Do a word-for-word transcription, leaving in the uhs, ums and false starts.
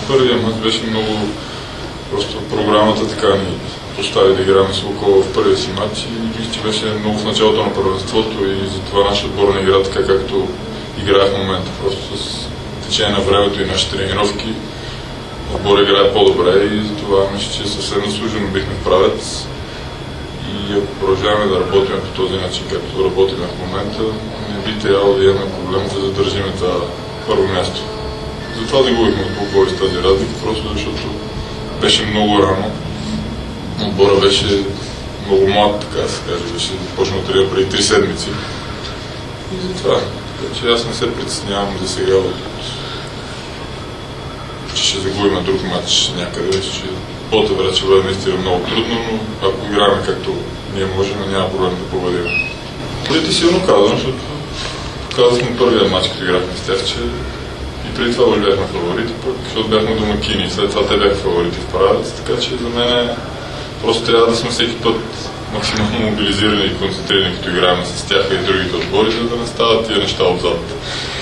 Първият мач беше много... Просто програмата така ни постави да играем с Лукола в първия си матч и мисля, че беше много в началото на първенството и затова нашия отбор не игра така, както играе в момента. Просто с течение на времето и нашите тренировки отбор играе по-добре и затова мисля, че съвсем заслужено бихме вправят. И ако продължаваме да работим по този начин, както работим в момента, не би трябвало да имаме проблем да задържим това първо място. Затова загубихме от Лукола с тази разлика, просто защото беше много рано. Отбора беше много млад, така да се каже, беше почнал тренира преди три седмици. И затова, така че аз не се притеснявам за сега, че ще загубим друг матч някъде, че по-тъвре ще бъде наистина много трудно, но ако играем както ние можем, няма проблем да победим. Преди силно казвам, защото казахме първия матч, като играхме с тях, че и преди това бяхме фаворити, пък, защото бяхме домакини, след това те бяха фаворити в Правец, така че за мен просто трябва да сме всеки път максимално мобилизирани и концентрирани, като играем с тях и другите отбори, за да не стават тия неща отзад.